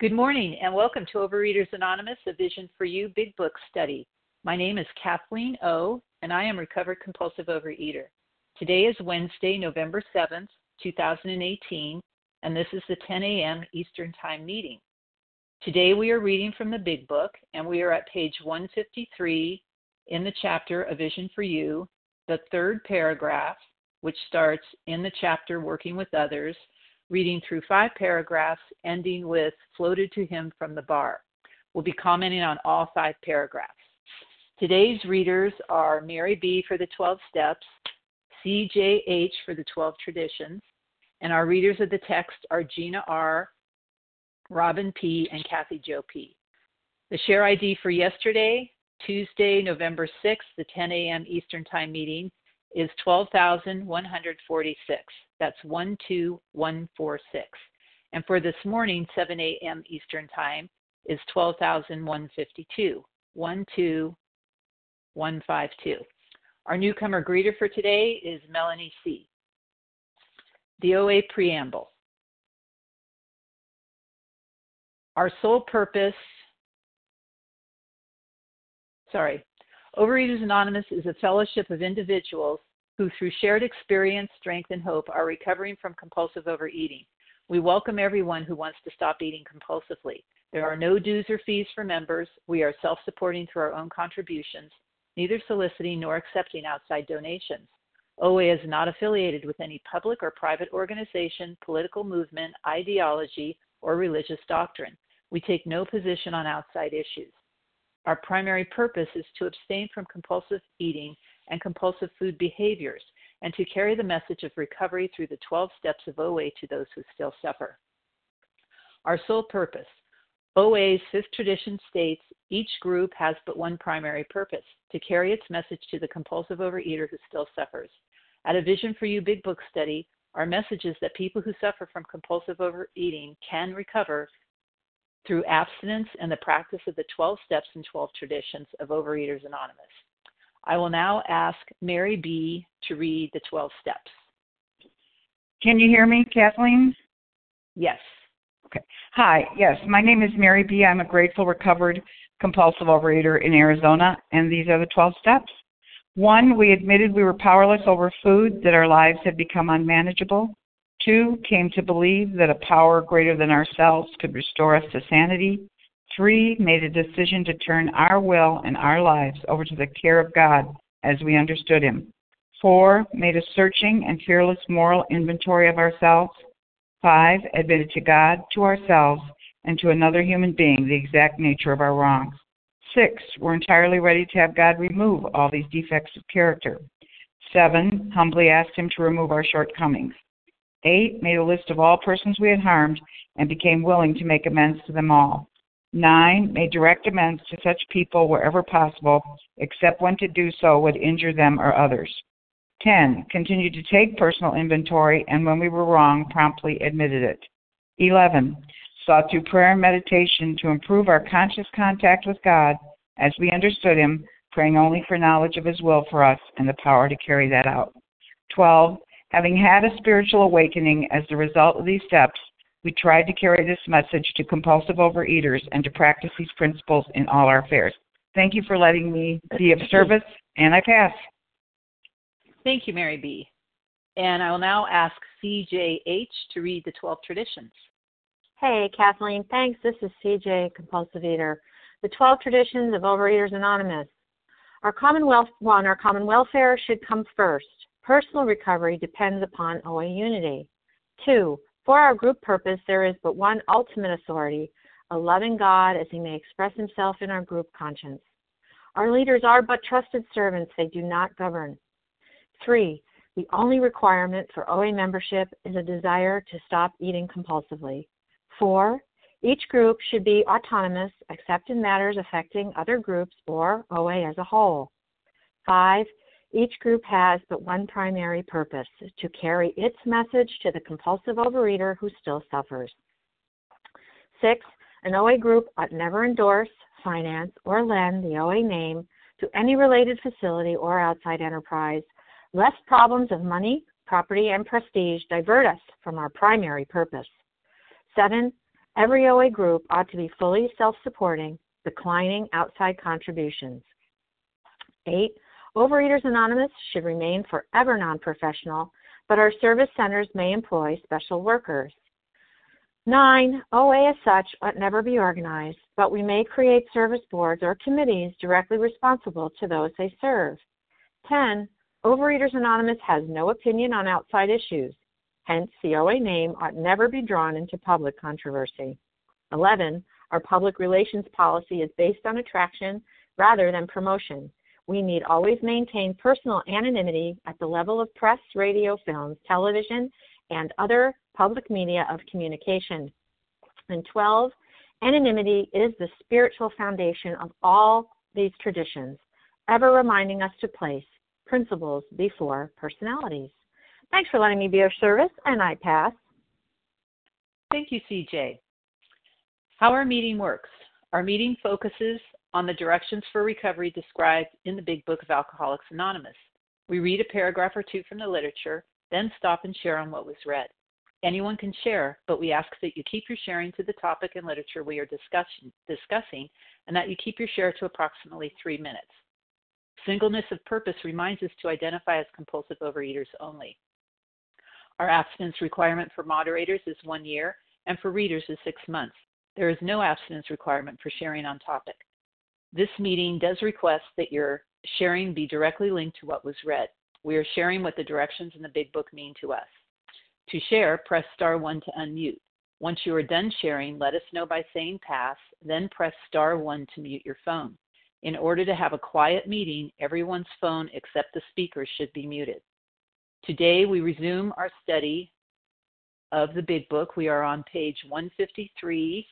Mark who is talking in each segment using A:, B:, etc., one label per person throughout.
A: Good morning and welcome to Overeaters Anonymous, a Vision for You Big Book Study. My name is Kathleen O, and I am recovered compulsive overeater. Today is Wednesday, November 7th, 2018, and this is the 10 a.m. Eastern Time meeting. Today we are reading from the Big Book, and we are at page 153 in the chapter A Vision for You, the third paragraph, which starts in the chapter Working with Others, reading through 5 paragraphs, ending with floated to him from the bar. We'll be commenting on all 5 paragraphs. Today's readers are Mary B. for the 12 Steps, CJH for the 12 Traditions, and our readers of the text are Gina R., Robin P., and Kathy Jo P. The share ID for yesterday, Tuesday, November 6th, the 10 a.m. Eastern Time meeting, is 12,146. That's 12146. And for this morning, 7 a.m. Eastern Time, is 12,152. 12152. Our newcomer greeter for today is Melanie C. The OA Preamble. Our sole purpose, Overeaters Anonymous is a fellowship of individuals who, through shared experience, strength, and hope, are recovering from compulsive overeating. We welcome everyone who wants to stop eating compulsively. There are no dues or fees for members. We are self-supporting through our own contributions, neither soliciting nor accepting outside donations. OA is not affiliated with any public or private organization, political movement, ideology, or religious doctrine. We take no position on outside issues. Our primary purpose is to abstain from compulsive eating and compulsive food behaviors, and to carry the message of recovery through the 12 steps of OA to those who still suffer. Our sole purpose. OA's 5th tradition states each group has but one primary purpose, to carry its message to the compulsive overeater who still suffers. At A Vision for You Big Book Study, our message is that people who suffer from compulsive overeating can recover through abstinence and the practice of the 12 steps and 12 traditions of Overeaters Anonymous. I will now ask Mary B. to read the 12 steps.
B: Can you hear me, Kathleen?
A: Yes.
B: Okay. Hi. Yes, my name is Mary B. I'm a grateful, recovered, compulsive overeater in Arizona, and these are the 12 steps. 1, we admitted we were powerless over food, that our lives had become unmanageable. 2, came to believe that a power greater than ourselves could restore us to sanity. 3, made a decision to turn our will and our lives over to the care of God as we understood Him. 4, made a searching and fearless moral inventory of ourselves. 5, admitted to God, to ourselves, and to another human being the exact nature of our wrongs. 6, were entirely ready to have God remove all these defects of character. 7, humbly asked Him to remove our shortcomings. 8, made a list of all persons we had harmed and became willing to make amends to them all. 9, made direct amends to such people wherever possible, except when to do so would injure them or others. 10, continued to take personal inventory, and when we were wrong, promptly admitted it. 11, sought through prayer and meditation to improve our conscious contact with God as we understood Him, praying only for knowledge of His will for us and the power to carry that out. 12, having had a spiritual awakening as the result of these steps, we tried to carry this message to compulsive overeaters and to practice these principles in all our affairs. Thank you for letting me be of service, and I pass.
A: Thank you, Mary B. And I will now ask CJH to read the 12 traditions.
C: Hey, Kathleen, thanks. This is CJ, Compulsive Eater. The 12 Traditions of Overeaters Anonymous. Our common welfare should come first. Personal recovery depends upon OA unity. 2, for our group purpose, there is but one ultimate authority, a loving God as He may express Himself in our group conscience. Our leaders are but trusted servants. They do not govern. 3, the only requirement for OA membership is a desire to stop eating compulsively. 4, each group should be autonomous, except in matters affecting other groups or OA as a whole. 5, each group has but one primary purpose, to carry its message to the compulsive overeater who still suffers. 6, an OA group ought never endorse, finance, or lend the OA name to any related facility or outside enterprise, lest problems of money, property, and prestige divert us from our primary purpose. 7, Every OA group ought to be fully self-supporting, declining outside contributions. 8. Overeaters Anonymous should remain forever non-professional, but our service centers may employ special workers. 9. OA as such ought never be organized, but we may create service boards or committees directly responsible to those they serve. 10. Overeaters Anonymous has no opinion on outside issues. Hence, the OA name ought never be drawn into public controversy. 11. Our public relations policy is based on attraction rather than promotion. We need always maintain personal anonymity at the level of press, radio, films, television, and other public media of communication. And 12, anonymity is the spiritual foundation of all these traditions, ever reminding us to place principles before personalities. Thanks for letting me be of service, and I pass.
A: Thank you, CJ. How our meeting works. Our meeting focuses on the directions for recovery described in the Big Book of Alcoholics Anonymous. We read a paragraph or two from the literature, then stop and share on what was read. Anyone can share, but we ask that you keep your sharing to the topic and literature we are discussing, and that you keep your share to approximately 3 minutes. Singleness of purpose reminds us to identify as compulsive overeaters only. Our abstinence requirement for moderators is 1 year, and for readers is 6 months. There is no abstinence requirement for sharing on topic. This meeting does request that your sharing be directly linked to what was read. We are sharing what the directions in the Big Book mean to us. To share, press star 1 to unmute. Once you are done sharing, let us know by saying pass, then press star 1 to mute your phone. In order to have a quiet meeting, everyone's phone except the speaker should be muted. Today, we resume our study of the Big Book. We are on page 153,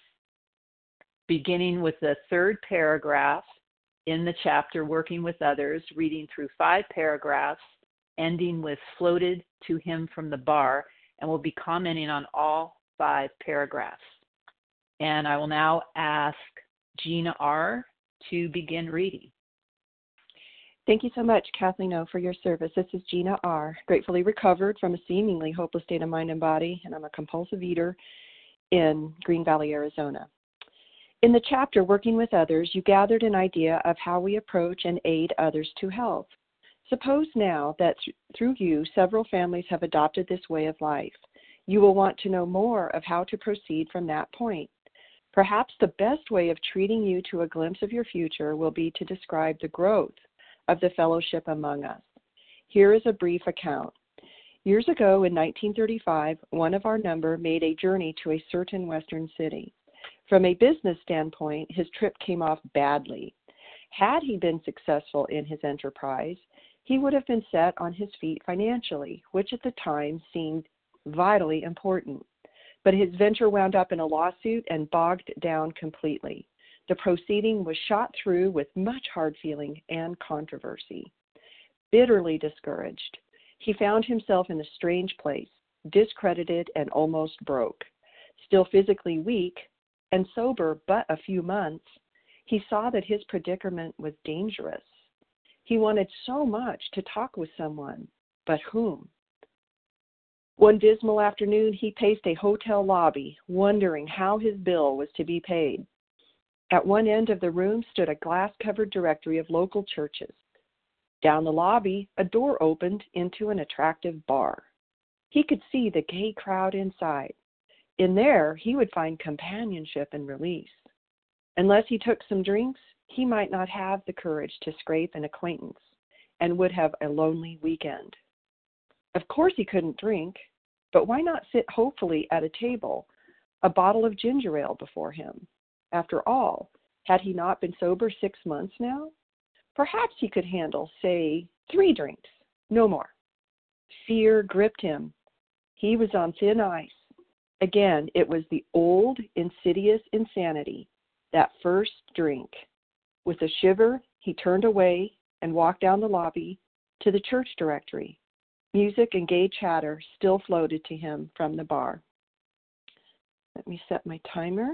A: beginning with the 3rd paragraph in the chapter, Working with Others, reading through 5 paragraphs, ending with floated to him from the bar, and we'll be commenting on all 5 paragraphs. And I will now ask Gina R. to begin reading.
D: Thank you so much, Kathleen O., for your service. This is Gina R., gratefully recovered from a seemingly hopeless state of mind and body, and I'm a compulsive eater in Green Valley, Arizona. In the chapter, Working with Others, you gathered an idea of how we approach and aid others to health. Suppose now that through you, several families have adopted this way of life. You will want to know more of how to proceed from that point. Perhaps the best way of treating you to a glimpse of your future will be to describe the growth of the fellowship among us. Here is a brief account. Years ago in 1935, one of our number made a journey to a certain western city. From a business standpoint, his trip came off badly. Had he been successful in his enterprise, he would have been set on his feet financially, which at the time seemed vitally important. But his venture wound up in a lawsuit and bogged down completely. The proceeding was shot through with much hard feeling and controversy. Bitterly discouraged, he found himself in a strange place, discredited and almost broke. Still physically weak and sober but a few months, he saw that his predicament was dangerous. He wanted so much to talk with someone, but whom? One dismal afternoon, he paced a hotel lobby, wondering how his bill was to be paid. At one end of the room stood a glass-covered directory of local churches. Down the lobby, a door opened into an attractive bar. He could see the gay crowd inside. In there, he would find companionship and release. Unless he took some drinks, he might not have the courage to scrape an acquaintance and would have a lonely weekend. Of course he couldn't drink, but why not sit hopefully at a table, a bottle of ginger ale before him? After all, had he not been sober 6 months now? Perhaps he could handle, say, 3 drinks, no more. Fear gripped him. He was on thin ice. Again, it was the old, insidious insanity, that first drink. With a shiver, he turned away and walked down the lobby to the church directory. Music and gay chatter still floated to him from the bar. Let me set my timer.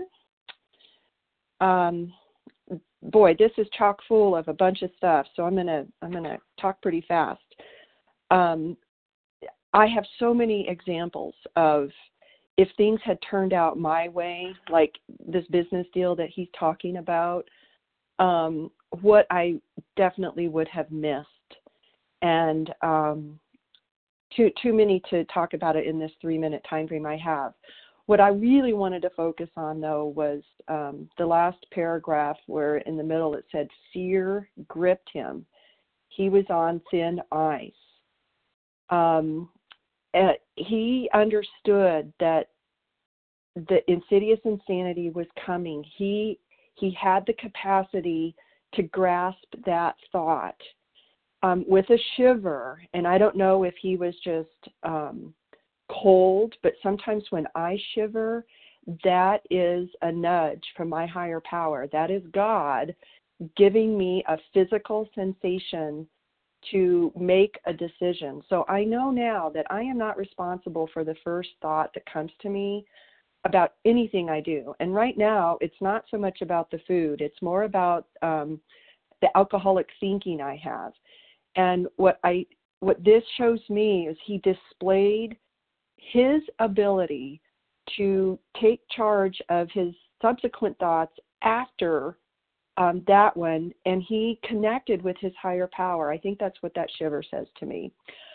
D: Boy, this is chock full of a bunch of stuff, so I'm gonna talk pretty fast. I have so many examples of if things had turned out my way, like this business deal that he's talking about, what I definitely would have missed. And too many to talk about it in this 3-minute time frame I have. What I really wanted to focus on, though, was the last paragraph where in the middle it said, fear gripped him. He was on thin ice. He understood that the insidious insanity was coming. He had the capacity to grasp that thought with a shiver. And I don't know if he was just cold, but sometimes when I shiver, that is a nudge from my higher power. That is God giving me a physical sensation to make a decision. So I know now that I am not responsible for the first thought that comes to me about anything I do. And right now, it's not so much about the food. It's more about the alcoholic thinking I have. And what this shows me is he displayed his ability to take charge of his subsequent thoughts after that one, and he connected with his higher power. I think that's what that shiver says to me.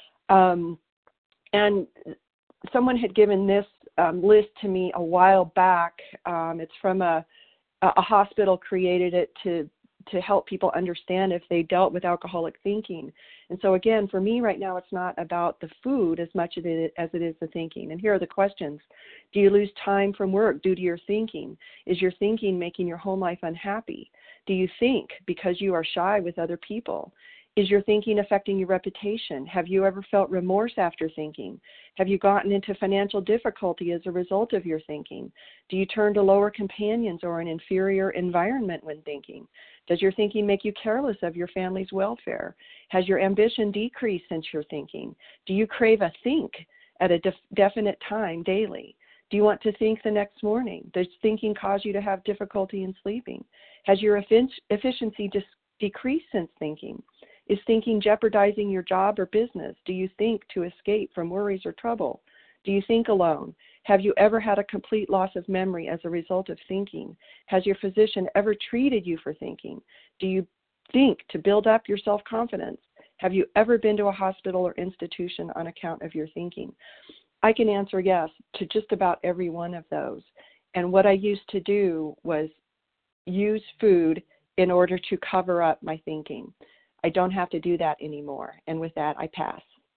D: And someone had given this list to me a while back. It's from a hospital created it to help people understand if they dealt with alcoholic thinking. And so again, for me right now, it's not about the food as much as it is the thinking. And here are the questions. Do you lose time from work due to your thinking? Is your thinking making your home life unhappy? Do you think because you are shy with other people? Is your thinking affecting your reputation? Have you ever felt remorse after thinking? Have you gotten into financial difficulty as a result of your thinking? Do you turn to lower companions or an inferior environment when thinking? Does your thinking make you careless of your family's welfare? Has your ambition decreased since your thinking? Do you crave a think at a definite time daily? Do you want to think the next morning? Does thinking cause you to have difficulty in sleeping? Has your efficiency decreased since thinking? Is thinking jeopardizing your job or business? Do you think to escape from worries or trouble? Do you think alone? Have you ever had a complete loss of memory as a result of thinking? Has your physician ever treated you for thinking? Do you think to build up your self-confidence? Have you ever been to a hospital or institution on account of your thinking? I can answer yes to just about every one of those. And what I used to do was use food in order to cover up my thinking. I don't have to do that anymore. And with that, I pass.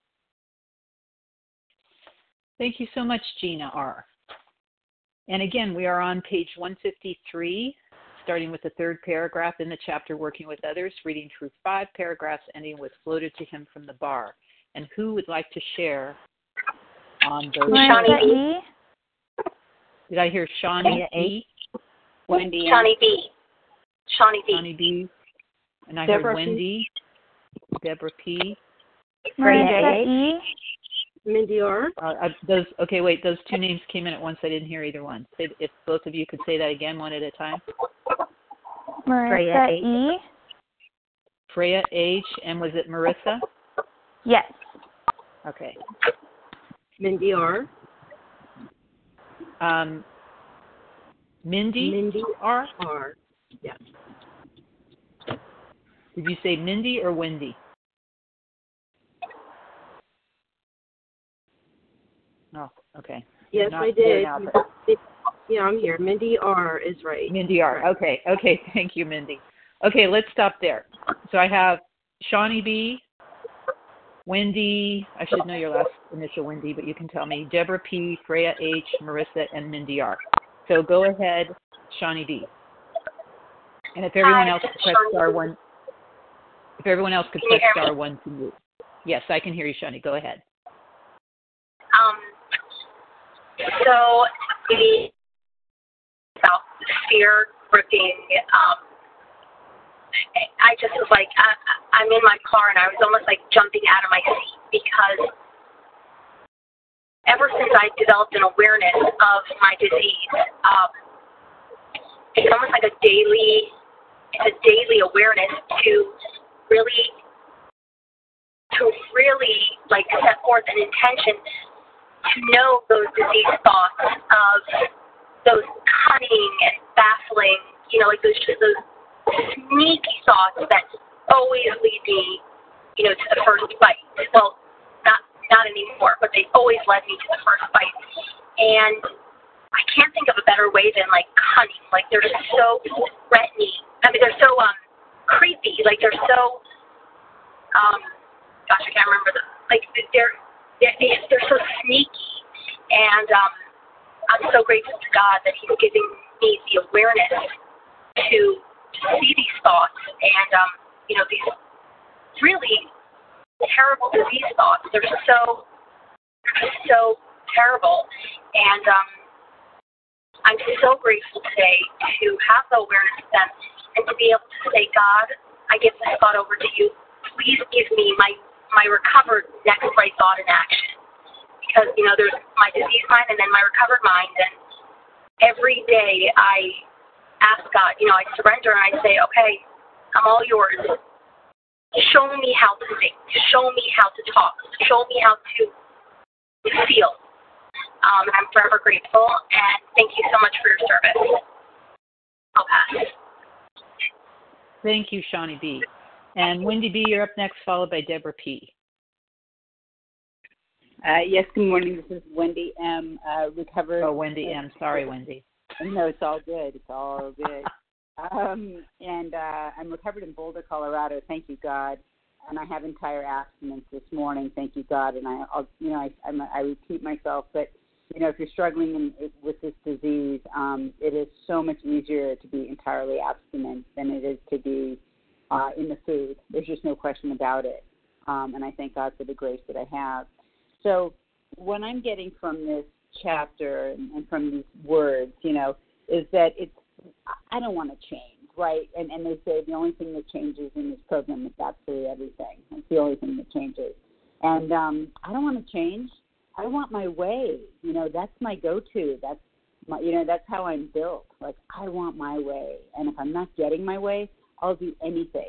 A: Thank you so much, Gina R. And again, we are on page 153, starting with the third paragraph in the chapter Working with Others, reading through 5 paragraphs ending with floated to him from the bar. And who would like to share on those?
E: Shawnee E.
A: Did I hear Shawnee E?
E: Wendy. Shawnee B.
A: Shawnee B. And I
D: Deborah
A: heard Wendy, P. Deborah P.
E: Maria E.
D: Mindy R.
A: Those 2 names came in at once. I didn't hear either one. If both of you could say that again, one at a time.
E: Marissa E.
A: Freya H. And was it Marissa?
E: Yes.
A: Okay.
D: Mindy R.
A: Mindy R.
D: R. Yes.
A: Did you say Mindy or Wendy? Oh, okay.
F: Yes, I did. Yeah, I'm here. Mindy R. is right.
A: Mindy R.
F: Right.
A: Okay. Thank you, Mindy. Okay, let's stop there. So I have Shawnee B, Wendy, I should know your last initial, Wendy, but you can tell me, Deborah P, Freya H, Marissa, and Mindy R. So go ahead, Shawnee B. And if everyone else could press star 1, if everyone else could press star 1 to move. Yes, I can hear you, Shawnee. Go ahead.
G: So about fear gripping, I just was like, I'm in my car and I was almost like jumping out of my seat because ever since I developed an awareness of my disease, it's almost like a daily awareness to really like set forth an intention to know those disease thoughts of those cunning and baffling, like those sneaky thoughts that always lead me, to the first bite. Well, not anymore, but they always led me to the first bite. And I can't think of a better way than like cunning. Like they're so threatening. I mean, they're so creepy. Like they're so gosh, I can't remember them. Like they're so sneaky. And I'm so grateful to God that He's giving me the awareness to see these thoughts and these really terrible disease thoughts. They're just so terrible. And I'm so grateful today to have the awareness of them and to be able to say, God, I give this thought over to you. Please give me my recovered next right thought in action. Because, there's my disease mind and then my recovered mind. And every day I ask God, I surrender and I say, okay, I'm all yours. Show me how to think. Show me how to talk. Show me how to feel. And I'm forever grateful. And thank you so much for your service. I'll pass.
A: Thank you, Shawnee B. And Wendy B., you're up next, followed by Deborah P.
H: Yes, good morning. This is Wendy M. Recovered.
A: Oh, Wendy M. Sorry, Wendy.
H: No, it's all good. It's all good. And I'm recovered in Boulder, Colorado. Thank you, God. And I have entire abstinence this morning. Thank you, God. And I repeat myself, but if you're struggling with this disease, it is so much easier to be entirely abstinent than it is to be in the food. There's just no question about it. And I thank God for the grace that I have. So what I'm getting from this chapter and from these words, is that I don't want to change, right? And they say the only thing that changes in this program is absolutely everything. It's the only thing that changes. And I don't want to change. I want my way. That's my go-to. That's that's how I'm built. Like, I want my way. And if I'm not getting my way, I'll do anything,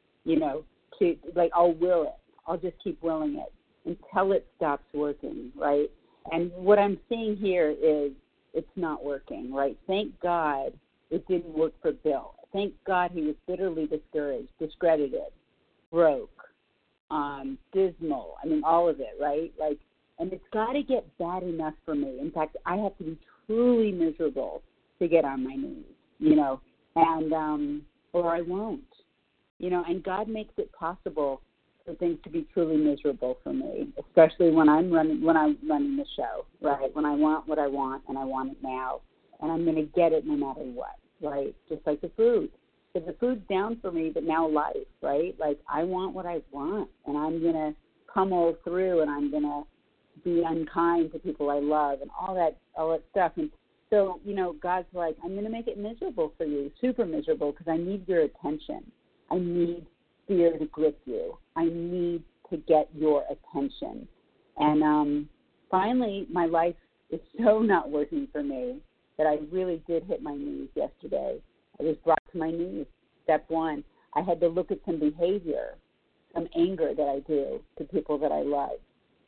H: I'll will it. I'll just keep willing it until it stops working, right? And what I'm seeing here is it's not working, right? Thank God it didn't work for Bill. Thank God he was bitterly discouraged, discredited, broke, dismal. I mean, all of it, right? And it's got to get bad enough for me. In fact, I have to be truly miserable to get on my knees, and or I won't, and God makes it possible for things to be truly miserable for me, especially when I'm running the show, right? When I want what I want and I want it now, and I'm going to get it no matter what, right? Just like the food. If the food's down for me, but now life, right? Like, I want what I want, and I'm going to pummel through, and I'm going to be unkind to people I love, and all that stuff. And so, God's like, I'm going to make it miserable for you, super miserable, because I need your attention. I need fear to grip you. I need to get your attention. And finally, my life is so not working for me that I really did hit my knees yesterday. I was brought to my knees. Step one, I had to look at some behavior, some anger that I do to people that I love.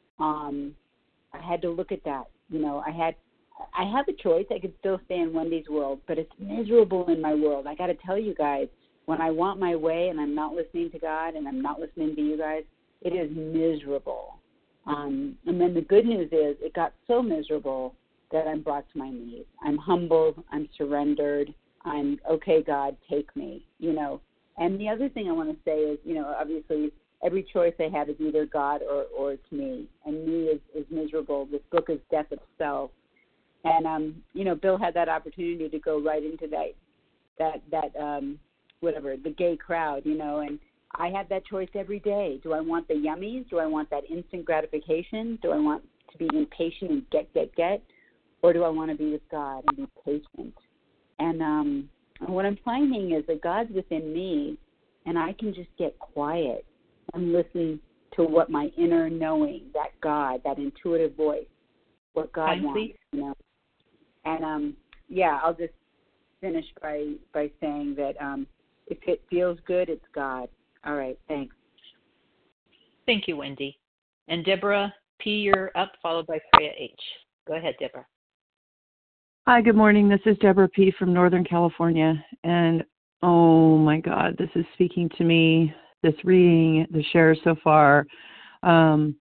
H: I had to look at that. I have a choice. I could still stay in Wendy's world, but it's miserable in my world. I got to tell you guys, when I want my way and I'm not listening to God and I'm not listening to you guys, it is miserable. And then the good news is it got so miserable that I'm brought to my knees. I'm humbled. I'm surrendered. I'm, okay, God, take me, And the other thing I want to say is, obviously every choice I have is either God or it's me. And me is miserable. This book is death itself. And, Bill had that opportunity to go right into that the gay crowd, and I have that choice every day. Do I want the yummies? Do I want that instant gratification? Do I want to be impatient and get? Or do I want to be with God and be patient? And what I'm finding is that God's within me, and I can just get quiet and listen to what my inner knowing, that God, that intuitive voice, what God wants, And, I'll just finish by saying that if it feels good, it's God. All right, thanks.
A: Thank you, Wendy. And Deborah, P, you're up, followed by Freya H. Go ahead, Deborah.
I: Hi, good morning. This is Deborah P. from Northern California. And oh my God, this is speaking to me, this reading, the shares so far. I'm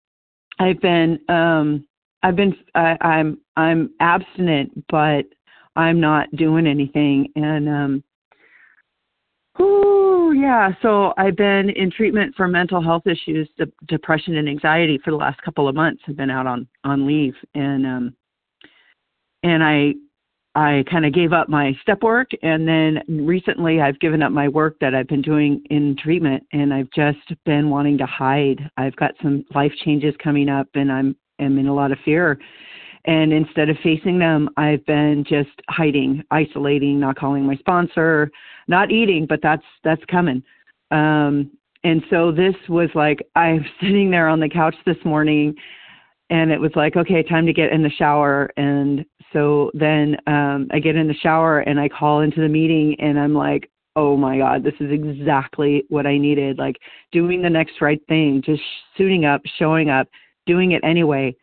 I: abstinent, but I'm not doing anything. And, so I've been in treatment for mental health issues, depression and anxiety for the last couple of months. I've been out on leave, and I kind of gave up my step work, and then recently I've given up my work that I've been doing in treatment, and I've just been wanting to hide. I've got some life changes coming up, and I'm in a lot of fear. And instead of facing them, I've been just hiding, isolating, not calling my sponsor, not eating, but that's coming. And so this was like, I'm sitting there on the couch this morning, and it was like, okay, time to get in the shower. And so then I get in the shower and I call into the meeting, and I'm like, oh my God, this is exactly what I needed. Like doing the next right thing, just suiting up, showing up, doing it anyway.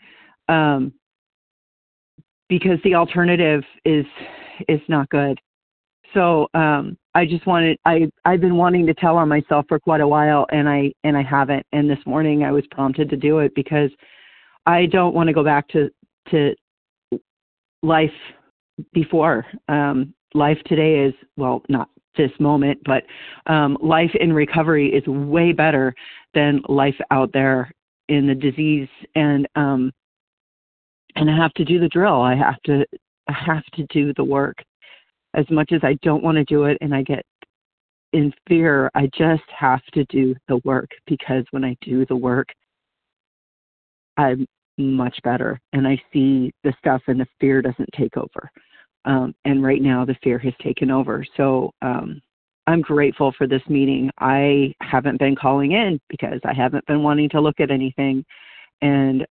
I: Because the alternative is not good. So I just I've been wanting to tell on myself for quite a while, and I haven't. And this morning I was prompted to do it because I don't want to go back to life before. Life today is, well, not this moment, but life in recovery is way better than life out there in the disease. And I have to do the drill. I have to do the work. As much as I don't want to do it and I get in fear, I just have to do the work, because when I do the work, I'm much better, and I see the stuff, and the fear doesn't take over. And right now the fear has taken over. So I'm grateful for this meeting. I haven't been calling in because I haven't been wanting to look at anything. And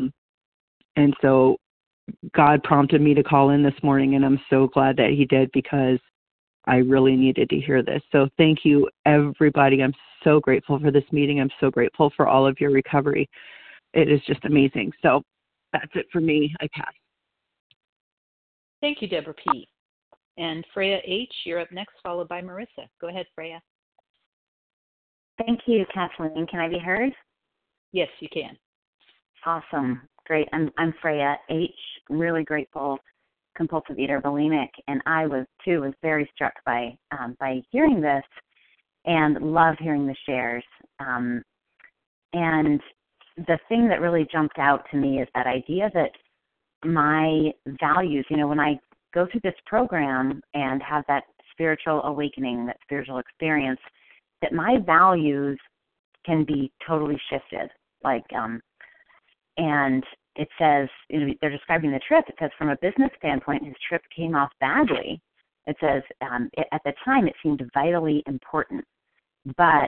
I: so God prompted me to call in this morning, and I'm so glad that he did, because I really needed to hear this. So thank you, everybody. I'm so grateful for this meeting. I'm so grateful for all of your recovery. It is just amazing. So that's it for me. I pass.
A: Thank you, Deborah P. And Freya H., you're up next, followed by Marissa. Go ahead, Freya.
J: Thank you, Kathleen. Can I be heard?
A: Yes, you can.
J: Awesome. Great. I'm Freya H., really grateful, compulsive eater, bulimic, and I was very struck by hearing this, and love hearing the shares. And the thing that really jumped out to me is that idea that my values, when I go through this program and have that spiritual awakening, that spiritual experience, that my values can be totally shifted. And it says, they're describing the trip. It says, from a business standpoint, his trip came off badly. It says, at the time, it seemed vitally important. But,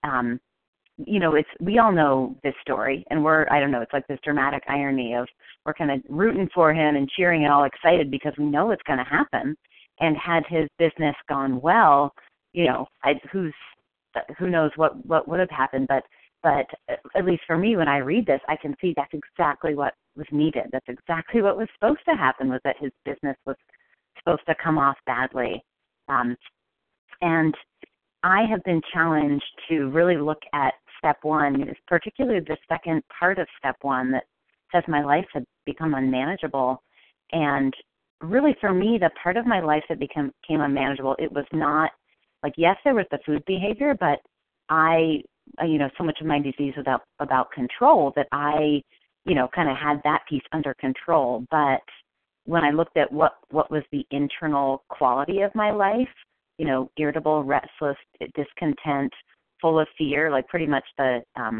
J: we all know this story, and it's like this dramatic irony of we're kind of rooting for him and cheering and all excited because we know it's going to happen. And had his business gone well, who knows what would have happened, but at least for me, when I read this, I can see that's exactly what was needed. That's exactly what was supposed to happen, was that his business was supposed to come off badly. And I have been challenged to really look at step one, particularly the second part of step one that says my life had become unmanageable. And really for me, the part of my life that became unmanageable, it was not yes, there was the food behavior, but so much of my disease was about control that I, kind of had that piece under control. But when I looked at what was the internal quality of my life, irritable, restless, discontent, full of fear, like pretty much the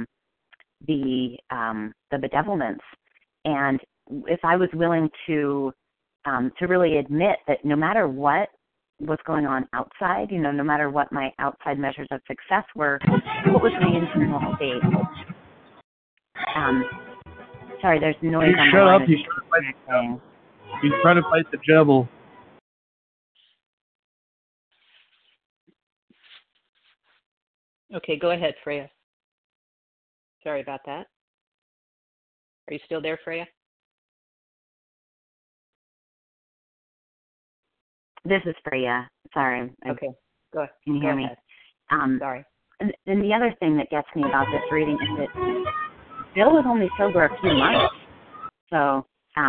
J: bedevilments. And if I was willing to really admit that no matter what was going on outside, no matter what my outside measures of success were, what was my internal state? Sorry, there's noise on the line.
K: Shut up, he's trying to fight the devil.
A: Okay, go ahead, Freya. Sorry about that. Are you still there, Freya?
J: This is Freya. Sorry.
A: Okay, go ahead.
J: Can you hear me?
A: Sorry.
J: And the other thing that gets me about this reading is that Bill was only sober a few months. So,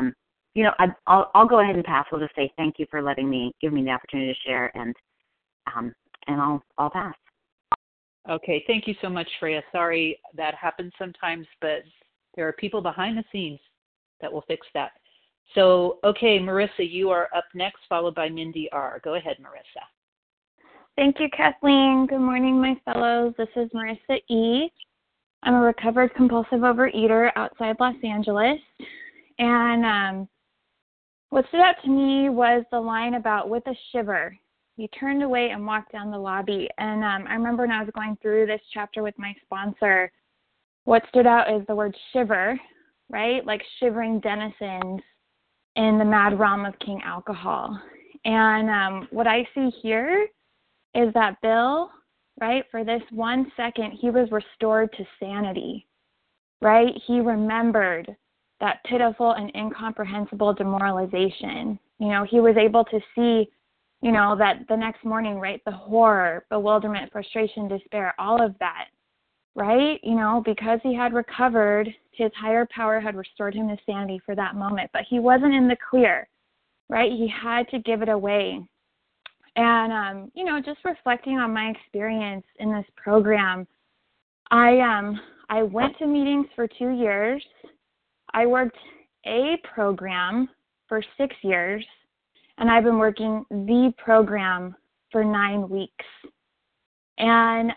J: I'll go ahead and pass. We'll just say thank you for give me the opportunity to share, and I'll pass.
A: Okay, thank you so much, Freya. Sorry that happens sometimes, but there are people behind the scenes that will fix that. So, okay, Marissa, you are up next, followed by Mindy R. Go ahead, Marissa.
E: Thank you, Kathleen. Good morning, my fellows. This is Marissa E. I'm a recovered compulsive overeater outside Los Angeles. And what stood out to me was the line about with a shiver. You turned away and walked down the lobby. And I remember when I was going through this chapter with my sponsor, what stood out is the word shiver, right? Like shivering denizens in the mad realm of King Alcohol. And what I see here is that Bill, right, for this 1 second, he was restored to sanity, right? He remembered that pitiful and incomprehensible demoralization. You know, he was able to see, you know, that the next morning, right, the horror, bewilderment, frustration, despair, all of that, right? You know, because he had recovered, his higher power had restored him to sanity for that moment. But he wasn't in the clear, right? He had to give it away. And, just reflecting on my experience in this program, I went to meetings for 2 years. I worked a program for 6 years, and I've been working the program for 9 weeks. And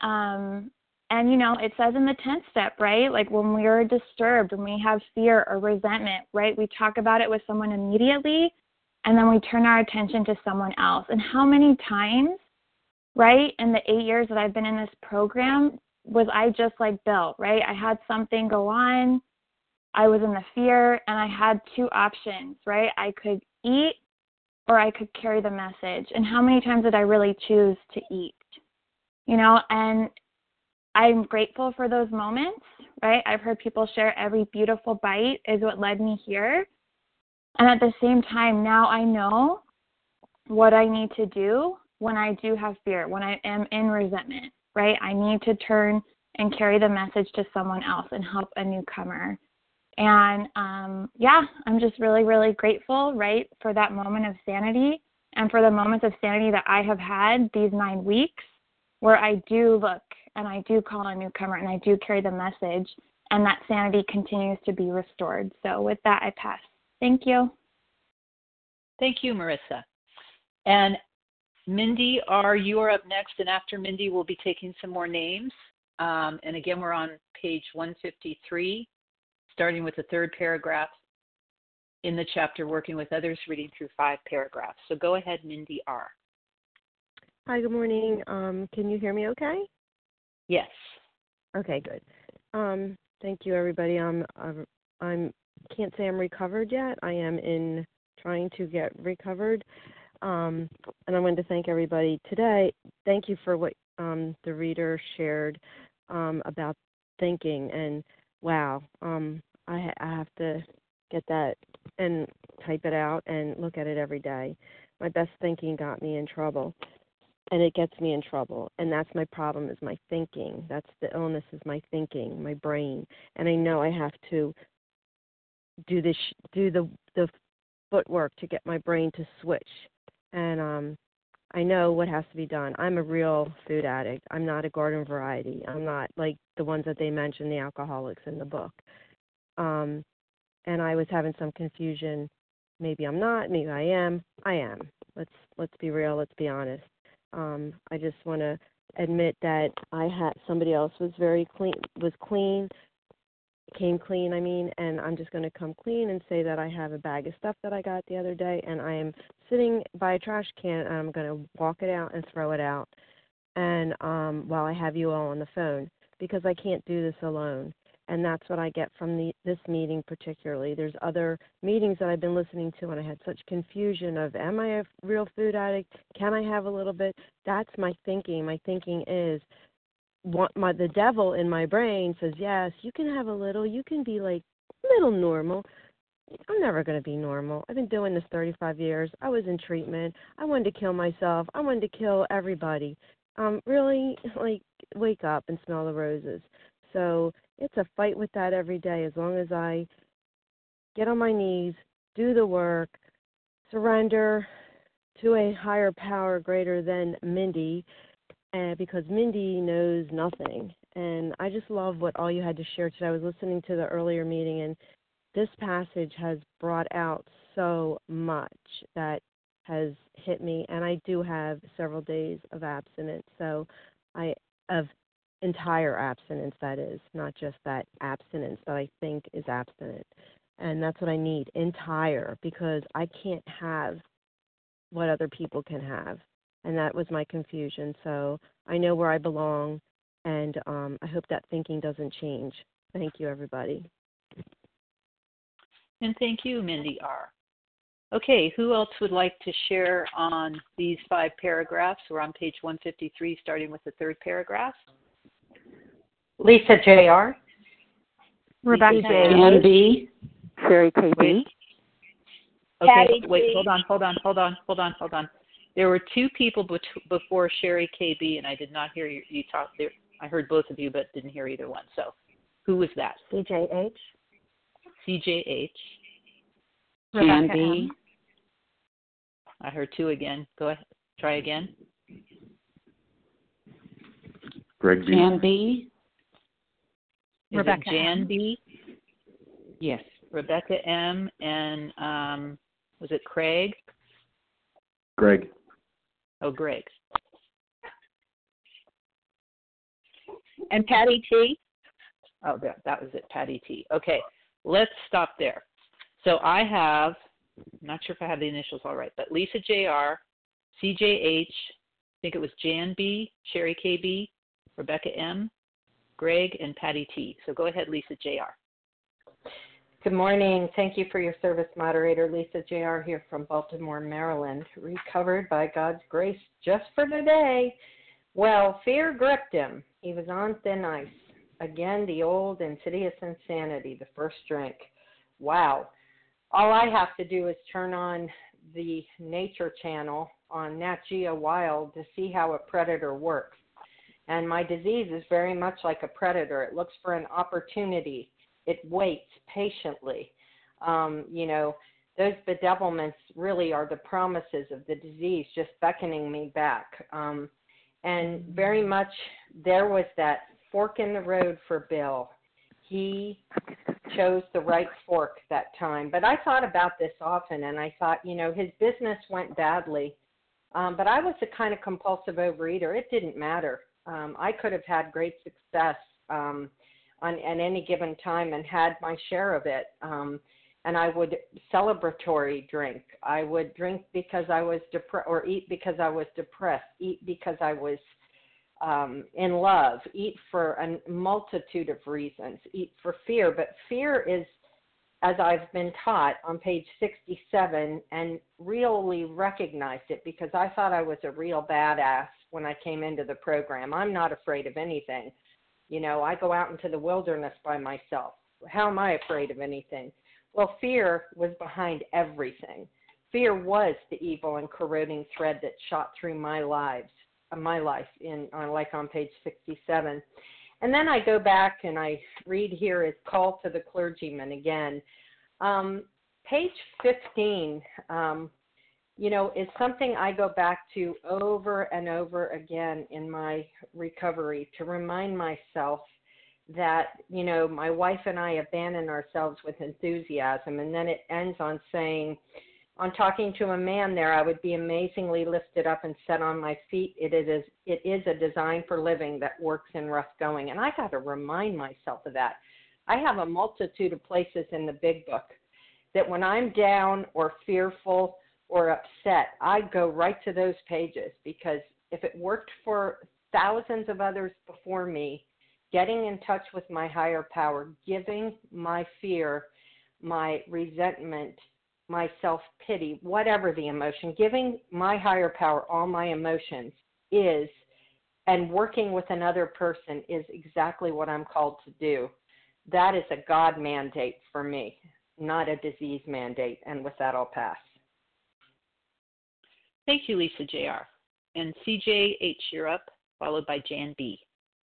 E: it says in the 10th step, right? Like when we are disturbed, when we have fear or resentment, right? We talk about it with someone immediately, and then we turn our attention to someone else. And how many times, right, in the 8 years that I've been in this program, was I just like Bill, right? I had something go on, I was in the fear, and I had 2 options, right? I could eat or I could carry the message. And how many times did I really choose to eat? And I'm grateful for those moments, right? I've heard people share every beautiful bite is what led me here. And at the same time, now I know what I need to do when I do have fear, when I am in resentment, right? I need to turn and carry the message to someone else and help a newcomer. And, I'm just really, really grateful, right, for that moment of sanity and for the moments of sanity that I have had these 9 weeks where I do look and I do call a newcomer and I do carry the message, and that sanity continues to be restored. So with that, I pass. Thank you.
A: Thank you, Marissa. And Mindy R., you are up next, and after Mindy, we'll be taking some more names. And again, we're on page 153, starting with the 3rd paragraph in the chapter Working with Others, reading through 5 paragraphs. So go ahead, Mindy R.
F: Hi, good morning. Can you hear me okay?
A: Yes.
F: Okay, good. Thank you, everybody. I'm can't say I'm recovered yet. I am in trying to get recovered. And I wanted to thank everybody today. Thank you for what the reader shared about thinking. And wow, I have to get that and type it out and look at it every day. My best thinking got me in trouble. And it gets me in trouble. And that's my problem, is my thinking. That's the illness, is my thinking, my brain. And I know I have to do the footwork to get my brain to switch. And I know what has to be done. I'm a real food addict. I'm not a garden variety. I'm not like the ones that they mention, the alcoholics in the book. And I was having some confusion. Maybe I'm not. Maybe I am. I am. Let's be real. Let's be honest. I just want to admit that I had somebody else was clean, came clean, and I'm just going to come clean and say that I have a bag of stuff that I got the other day, and I am sitting by a trash can, and I'm going to walk it out and throw it out, and while I have you all on the phone, because I can't do this alone. And that's what I get from this meeting particularly. There's other meetings that I've been listening to, and I had such confusion of, am I a real food addict? Can I have a little bit? That's my thinking. My thinking is, the devil in my brain says, yes, you can have a little. You can be like little normal. I'm never going to be normal. I've been doing this 35 years. I was in treatment. I wanted to kill myself. I wanted to kill everybody. Really, like, wake up and smell the roses. So it's a fight with that every day as long as I get on my knees, do the work, surrender to a higher power greater than Mindy, because Mindy knows nothing. And I just love what all you had to share today. I was listening to the earlier meeting, and this passage has brought out so much that has hit me, and I do have several days of abstinence. So of entire abstinence, that is, not just that abstinence that I think is abstinent. And that's what I need, entire, because I can't have what other people can have. And that was my confusion. So I know where I belong, and I hope that thinking doesn't change. Thank you, everybody.
A: And thank you, Mindy R. Okay, who else would like to share on these 5 paragraphs? We're on page 153, starting with the 3rd paragraph.
L: Lisa J.R.
E: Rebecca
L: Jan B. Sherry K.B.
A: Okay, wait, hold on. There were 2 people before Sherry K.B., and I did not hear you talk there. I heard both of you, but didn't hear either one. So who was that?
C: CJH.
A: CJH.
L: Jan B.
A: I heard 2 again. Go ahead. Try again.
K: Greg B.
L: Jan B.
A: Is
E: Rebecca
A: it Jan B?
L: Yes.
A: Rebecca M. And was it Craig?
K: Greg.
A: Oh, Greg.
L: And Patty T.
A: Oh, that was it, Patty T. Okay, let's stop there. So I have, I'm not sure if I have the initials all right, but Lisa J.R., CJH, I think it was Jan B., Sherry K.B., Rebecca M., Greg, and Patty T. So go ahead, Lisa J.R.
L: Good morning. Thank you for your service, moderator. Lisa J.R. here from Baltimore, Maryland. Recovered by God's grace just for today. Well, fear gripped him. He was on thin ice. Again, the old insidious insanity, the first drink. Wow. All I have to do is turn on the Nature Channel on Nat Geo Wild to see how a predator works. And my disease is very much like a predator. It looks for an opportunity. It waits patiently. Those bedevilments really are the promises of the disease just beckoning me back. And very much there was that fork in the road for Bill. He chose the right fork that time. But I thought about this often, and I thought, his business went badly. But I was the kind of compulsive overeater. It didn't matter. I could have had great success at any given time and had my share of it. And I would celebratory drink. I would drink because I was depressed, or eat because I was depressed, eat because I was in love, eat for a multitude of reasons, eat for fear. But fear is, as I've been taught on page 67, and really recognized it because I thought I was a real badass when I came into the program. I'm not afraid of anything. I go out into the wilderness by myself. How am I afraid of anything? Well, fear was behind everything. Fear was the evil and corroding thread that shot through my life on page 67. And then I go back and I read here is Call to the Clergyman again. Page 15, is something I go back to over and over again in my recovery to remind myself that, my wife and I abandon ourselves with enthusiasm. And then it ends on saying, on talking to a man there, I would be amazingly lifted up and set on my feet. It is a design for living that works in rough going. And I got to remind myself of that. I have a multitude of places in the big book that when I'm down or fearful or upset, I go right to those pages, because if it worked for thousands of others before me, getting in touch with my higher power, giving my fear, my resentment, my self-pity, whatever the emotion, giving my higher power all my emotions and working with another person is exactly what I'm called to do. That is a God mandate for me, not a disease mandate. And with that, I'll pass.
A: Thank you, Lisa J.R. And CJ.H., you're up, followed by Jan B.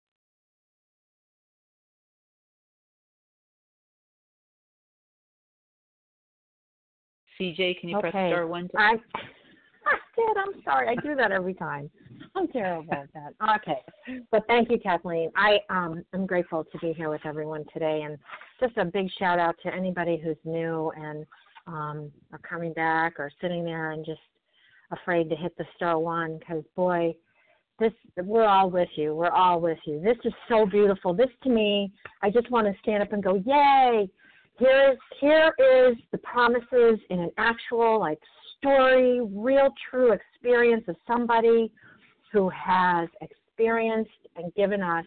A: CJ, can you press star 1?
C: I did. I'm sorry. I do that every time. I'm terrible at that. Okay. But thank you, Kathleen. I'm grateful to be here with everyone today. And just a big shout out to anybody who's new and are coming back or sitting there and just afraid to hit the star 1, because, boy, we're all with you. We're all with you. This is so beautiful. This, to me, I just want to stand up and go, yay! Here is the promises in an actual, story, real, true experience of somebody who has experienced and given us,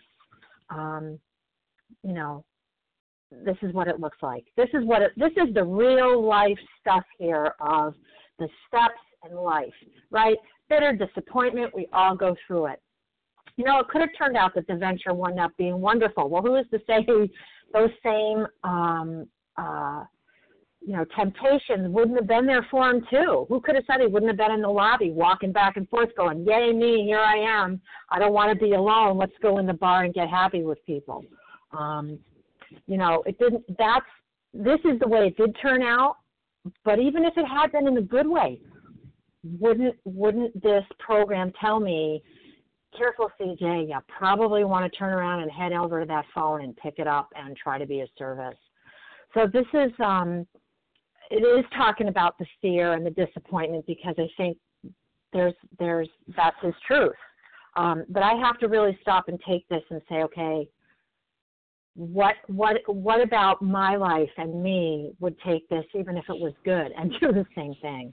C: this is what it looks like. This is the real life stuff here of the steps in life, right? Bitter disappointment, we all go through it. It could have turned out that the venture wound up being wonderful. Well, who is to say those same temptations wouldn't have been there for him too? Who could have said he wouldn't have been in the lobby walking back and forth going, yay me, here I am. I don't want to be alone. Let's go in the bar and get happy with people. It didn't, this is the way it did turn out. But even if it had been in a good way, wouldn't this program tell me, careful, CJ, you probably want to turn around and head over to that phone and pick it up and try to be of service. So this is, it is talking about the fear and the disappointment, because I think that's his truth. But I have to really stop and take this and say, okay, what about my life and me would take this, even if it was good, and do the same thing?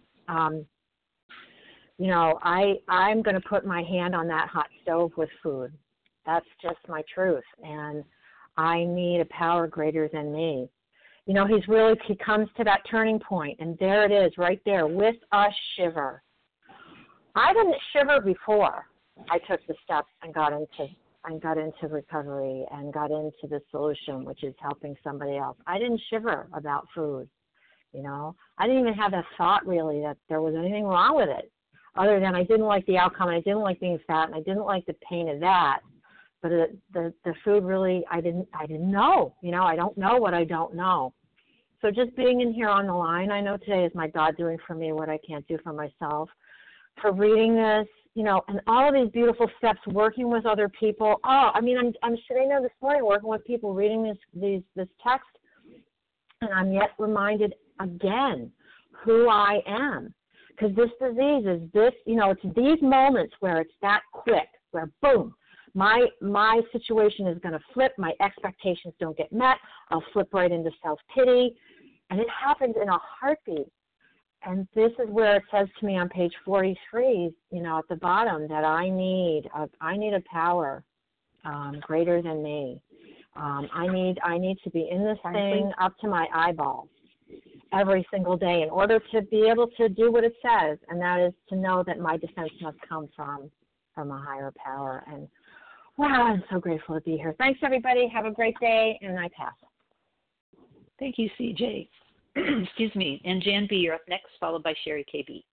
C: I'm going to put my hand on that hot stove with food. That's just my truth. And I need a power greater than me. He comes to that turning point, and there it is right there with a shiver. I didn't shiver before I took the steps and got into recovery and got into the solution, which is helping somebody else. I didn't shiver about food. I didn't even have that thought really that there was anything wrong with it, other than I didn't like the outcome, and I didn't like being fat, and I didn't like the pain of that. But the food really, I didn't know. I don't know what I don't know. So just being in here on the line, I know today is my God doing for me what I can't do for myself. For reading this, and all of these beautiful steps, working with other people. I'm sitting there this morning working with people, reading this text, and I'm yet reminded again who I am. Because this disease is it's these moments where it's that quick, where boom, my situation is going to flip, my expectations don't get met, I'll flip right into self-pity, and it happens in a heartbeat. And this is where it says to me on page 43, at the bottom, that I need a power greater than me. I need to be in this thing up to my eyeballs every single day in order to be able to do what it says, and that is to know that my defense must come from a higher power. And wow, I'm so grateful to be here. Thanks, everybody. Have a great day, and I pass.
A: Thank you, CJ. Excuse me. And Jan B., you're up next, followed by Sherry KB.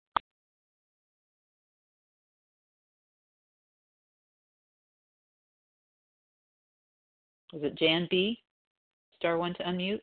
A: Is it Jan B? Star 1 to unmute.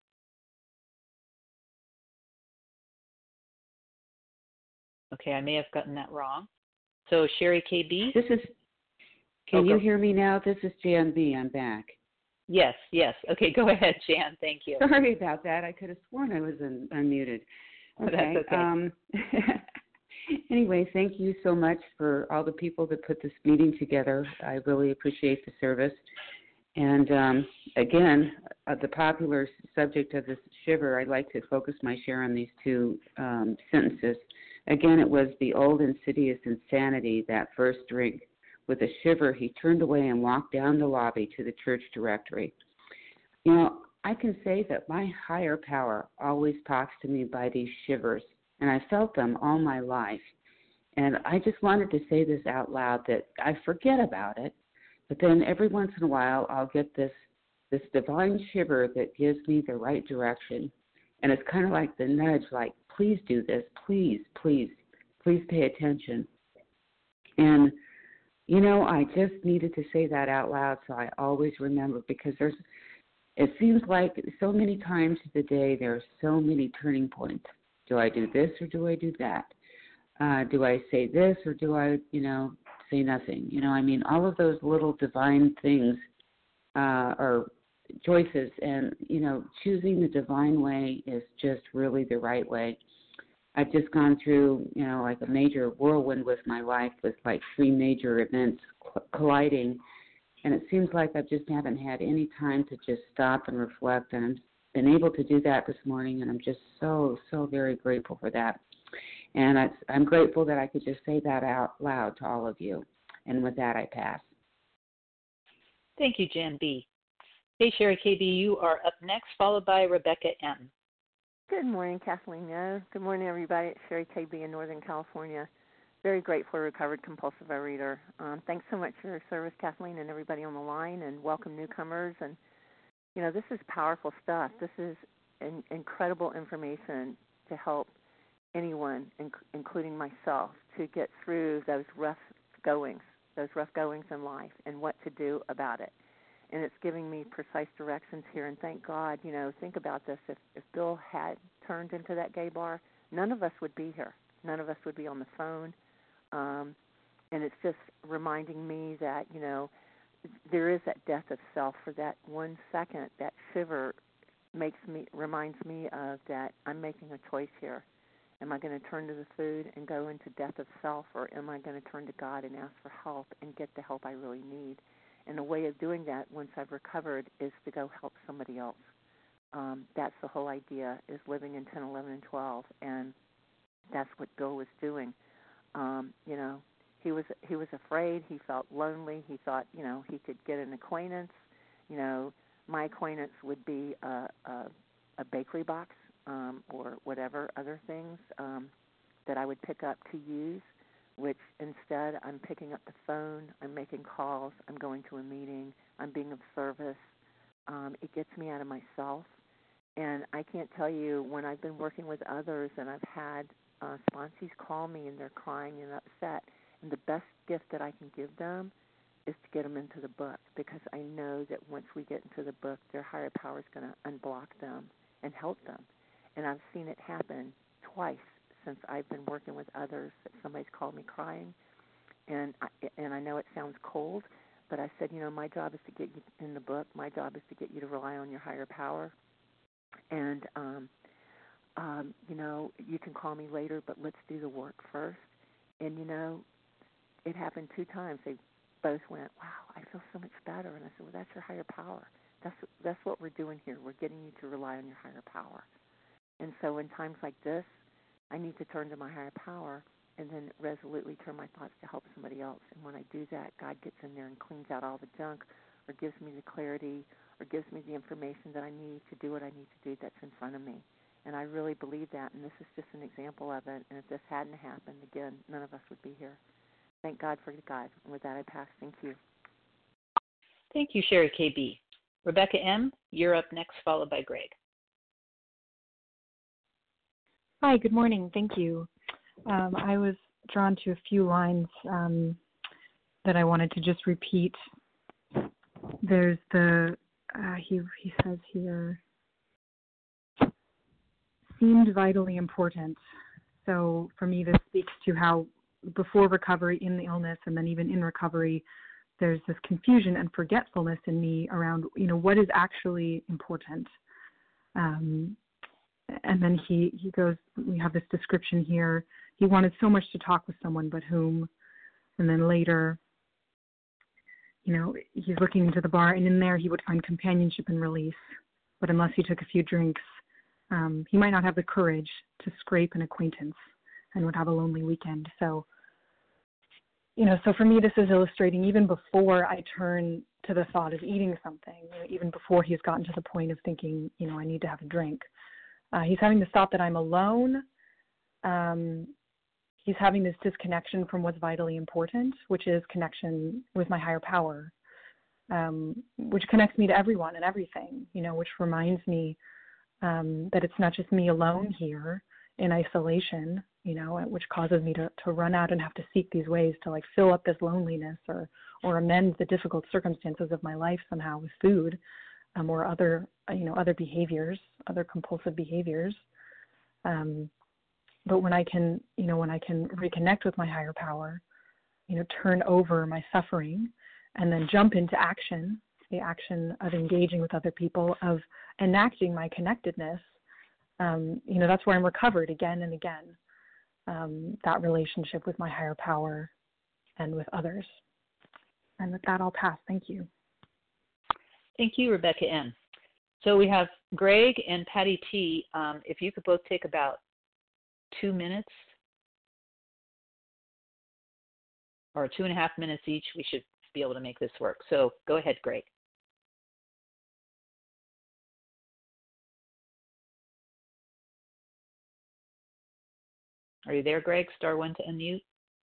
A: Okay, I may have gotten that wrong. So Sherry KB.
M: Can you hear me now? This is Jan B. I'm back.
A: Yes. Okay, go ahead, Jan. Thank you.
M: Sorry about that. I could have sworn I was unmuted. Okay.
A: That's okay.
M: Anyway, thank you so much for all the people that put this meeting together. I really appreciate the service. And again, the popular subject of this shiver, I'd like to focus my share on these two sentences. Again, it was the old insidious insanity, that first drink. With a shiver, he turned away and walked down the lobby to the church directory. I can say that my higher power always talks to me by these shivers, and I felt them all my life. And I just wanted to say this out loud, that I forget about it, but then every once in a while I'll get this this divine shiver that gives me the right direction. And it's kind of like the nudge, like, please do this, please, please, please pay attention. And, you know, I just needed to say that out loud so I always remember, because it seems like so many times of the day there are so many turning points. Do I do this or do I do that? Do I say this or do I, say nothing? I mean, all of those little divine things are choices, and, choosing the divine way is just really the right way. I've just gone through, like a major whirlwind with my life, with like 3 major events colliding, and it seems like I just haven't had any time to just stop and reflect, and I've been able to do that this morning, and I'm just so, so very grateful for that. And I'm grateful that I could just say that out loud to all of you. And with that, I pass.
A: Thank you, Jan B. Hey, Sherry KB, you are up next, followed by Rebecca M.
N: Good morning, Kathleen. Good morning, everybody. It's Sherry KB in Northern California. Very grateful, recovered compulsive overeater. Thanks so much for your service, Kathleen, and everybody on the line, and welcome newcomers. And, this is powerful stuff. This is incredible information to help anyone, including myself, to get through those rough goings in life and what to do about it. And it's giving me precise directions here. And thank God, think about this. If Bill had turned into that gay bar, none of us would be here. None of us would be on the phone. And it's just reminding me that, there is that death of self for that 1 second. That shiver reminds me of that I'm making a choice here. Am I going to turn to the food and go into death of self, or am I going to turn to God and ask for help and get the help I really need? And the way of doing that once I've recovered is to go help somebody else. That's the whole idea, is living in 10, 11, and 12. And that's what Bill was doing. He was afraid. He felt lonely. He thought, he could get an acquaintance. My acquaintance would be a bakery box or whatever other things that I would pick up to use, which instead I'm picking up the phone, I'm making calls, I'm going to a meeting, I'm being of service. It gets me out of myself. And I can't tell you, when I've been working with others and I've had sponsees call me and they're crying and upset, and the best gift that I can give them is to get them into the book, because I know that once we get into the book, their higher power is going to unblock them and help them. And I've seen it happen twice since I've been working with others, that somebody's called me crying. And I know it sounds cold, but I said, my job is to get you in the book. My job is to get you to rely on your higher power. And, you can call me later, but let's do the work first. And, it happened 2 times. They both went, wow, I feel so much better. And I said, well, that's your higher power. That's what we're doing here. We're getting you to rely on your higher power. And so in times like this, I need to turn to my higher power and then resolutely turn my thoughts to help somebody else. And when I do that, God gets in there and cleans out all the junk, or gives me the clarity, or gives me the information that I need to do what I need to do that's in front of me. And I really believe that, and this is just an example of it. And if this hadn't happened, again, none of us would be here. Thank God for God. And with that, I pass. Thank you.
A: Thank you, Sherry KB. Rebecca M., you're up next, followed by Greg.
O: Hi, good morning. Thank you. I was drawn to a few lines that I wanted to just repeat. There's he says here, seemed vitally important. So for me, this speaks to how before recovery, in the illness, and then even in recovery, there's this confusion and forgetfulness in me around, what is actually important. And then he goes, we have this description here. He wanted so much to talk with someone, but whom? And then later, he's looking into the bar, and in there he would find companionship and release. But unless he took a few drinks, he might not have the courage to scrape an acquaintance and would have a lonely weekend. So, so for me, this is illustrating even before I turn to the thought of eating something, even before he's gotten to the point of thinking, I need to have a drink. He's having this thought that I'm alone. He's having this disconnection from what's vitally important, which is connection with my higher power. which connects me to everyone and everything, which reminds me that it's not just me alone here in isolation, which causes me to run out and have to seek these ways to like fill up this loneliness or amend the difficult circumstances of my life somehow with food, or other behaviors, other compulsive behaviors. But when I can reconnect with my higher power, turn over my suffering and then jump into action, the action of engaging with other people, of enacting my connectedness, that's where I'm recovered again and again, that relationship with my higher power and with others. And with that, I'll pass. Thank you.
A: Thank you, Rebecca M. So we have Greg and Patty T. If you could both take about 2 minutes or 2.5 minutes each, we should be able to make this work. So go ahead, Greg. Are you there, Greg? Star 1 to unmute.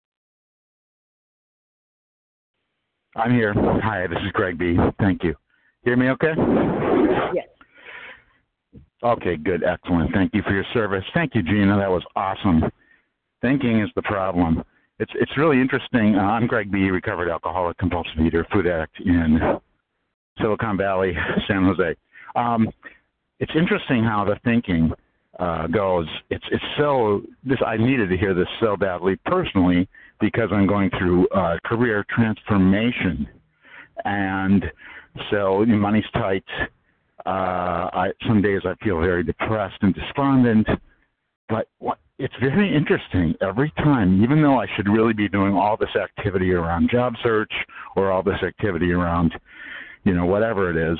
P: I'm here. Hi, this is Greg B. Thank you. Hear me okay?
A: Yes.
P: Okay, good. Excellent. Thank you for your service. Thank you, Gina. That was awesome. Thinking is the problem. It's really interesting. I'm Greg B., recovered alcoholic, compulsive eater, food addict in Silicon Valley, San Jose. It's interesting how the thinking goes. It's so this. I needed to hear this so badly personally because I'm going through career transformation, and so money's tight. Some days I feel very depressed and despondent, but it's very interesting every time, even though I should really be doing all this activity around job search or all this activity around, whatever it is,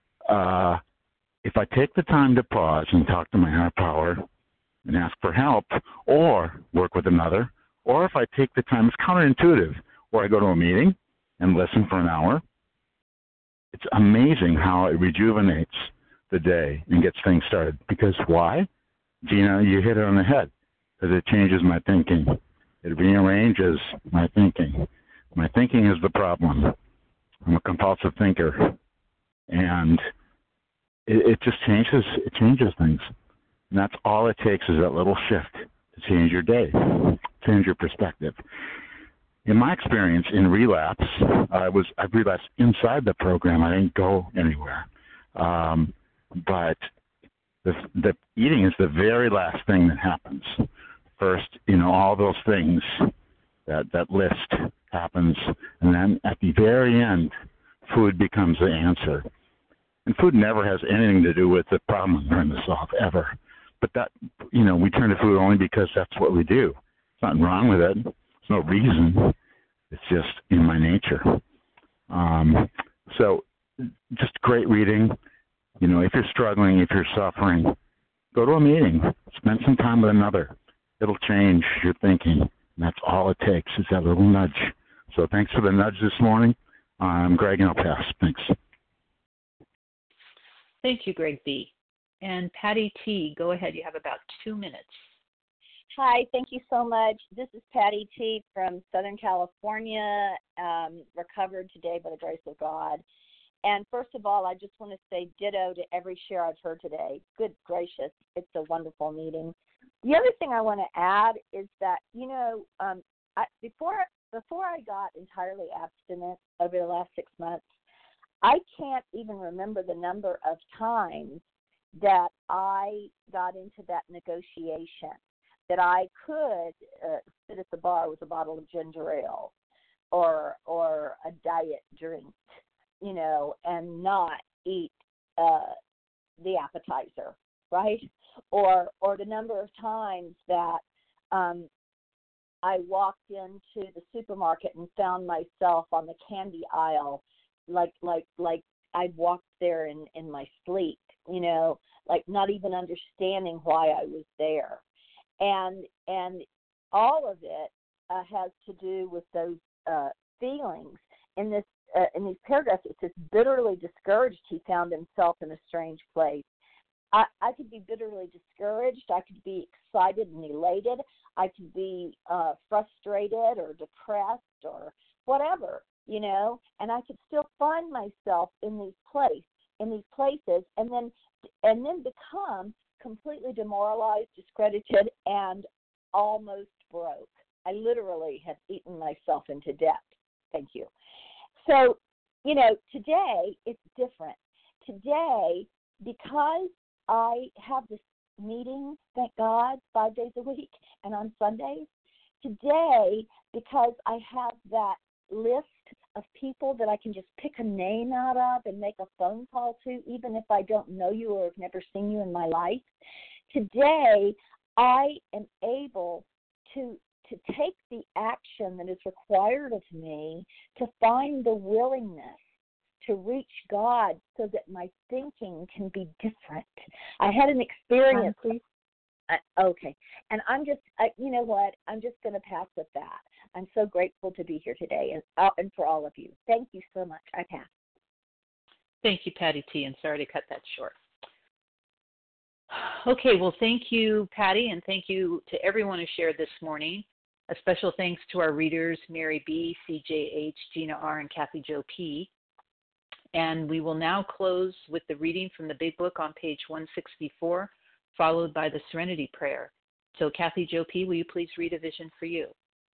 P: if I take the time to pause and talk to my higher power and ask for help or work with another, or if I take the time, it's counterintuitive, or I go to a meeting and listen for an hour, it's amazing how it rejuvenates the day and gets things started. Because why? Gina, you hit it on the head. Because it changes my thinking. It rearranges my thinking. My thinking is the problem. I'm a compulsive thinker. And it just changes things. And that's all it takes is that little shift to change your day, change your perspective. In my experience in relapse, I relapsed inside the program. I didn't go anywhere. But the eating is the very last thing that happens. First, all those things, that list happens. And then at the very end, food becomes the answer. And food never has anything to do with the problem I'm trying to solve, ever. But that, we turn to food only because that's what we do. There's nothing wrong with it. There's no reason. It's just in my nature. So just great reading. If you're struggling, if you're suffering, go to a meeting. Spend some time with another. It'll change your thinking. And that's all it takes is that little nudge. So thanks for the nudge this morning. I'm Greg, and I'll pass. Thanks.
A: Thank you, Greg B. And Patty T., go ahead. You have about 2 minutes.
Q: Hi, thank you so much. This is Patty T. from Southern California, recovered today by the grace of God. And first of all, I just want to say ditto to every share I've heard today. Good gracious, it's a wonderful meeting. The other thing I want to add is that, before I got entirely abstinent over the last 6 months, I can't even remember the number of times that I got into that negotiation, that I could sit at the bar with a bottle of ginger ale or a diet drink, and not eat the appetizer, right? Or the number of times that I walked into the supermarket and found myself on the candy aisle, like I'd walked there in my sleep, like not even understanding why I was there. And all of it has to do with those feelings. In these paragraphs, it says, bitterly discouraged, he found himself in a strange place. I could be bitterly discouraged. I could be excited and elated. I could be frustrated or depressed or whatever. and I could still find myself in these places, and then become completely demoralized, discredited, and almost broke. I literally have eaten myself into debt. Thank you. So, today it's different. Today, because I have this meeting, thank God, 5 days a week and on Sundays, today, because I have that list of people that I can just pick a name out of and make a phone call to, even if I don't know you or have never seen you in my life, today I am able to take the action that is required of me to find the willingness to reach God so that my thinking can be different. I had an experience. Okay. And I'm just, you know what? I'm just going to pass with that. I'm so grateful to be here today and for all of you. Thank you so much. I pass.
A: Thank you, Patty T., and sorry to cut that short. Okay, well, thank you, Patty, and thank you to everyone who shared this morning. A special thanks to our readers, Mary B., CJH, Gina R., and Kathy Jo P. And we will now close with the reading from the Big Book on page 164, followed by the Serenity Prayer. So, Kathy Jo P., will you please read A Vision for You?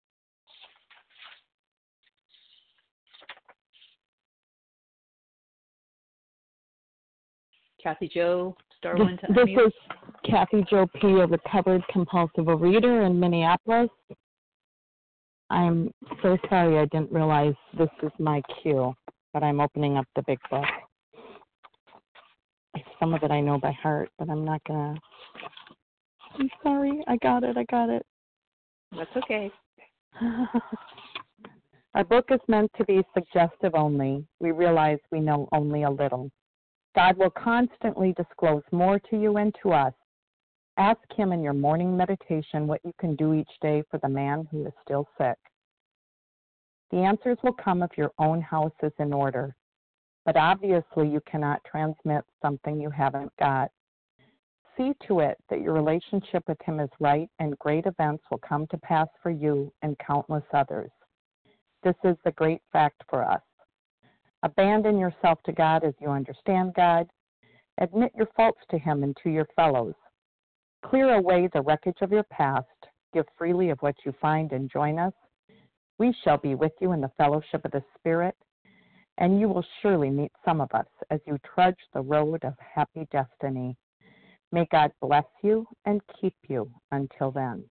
A: Kathy Jo, star one to unmute.
R: This is Kathy Jo P., a recovered compulsive overeater in Minneapolis. I'm so sorry I didn't realize this is my cue, but I'm opening up the Big Book. Some of it I know by heart, but I'm not going to. I'm sorry. I got it.
A: That's okay.
R: Our book is meant to be suggestive only. We realize we know only a little. God will constantly disclose more to you and to us. Ask Him in your morning meditation what you can do each day for the man who is still sick. The answers will come if your own house is in order, but obviously you cannot transmit something you haven't got. See to it that your relationship with Him is right, and great events will come to pass for you and countless others. This is the great fact for us. Abandon yourself to God as you understand God. Admit your faults to Him and to your fellows. Clear away the wreckage of your past. Give freely of what you find and join us. We shall be with you in the fellowship of the Spirit, and you will surely meet some of us as you trudge the road of happy destiny. May God bless you and keep you until then.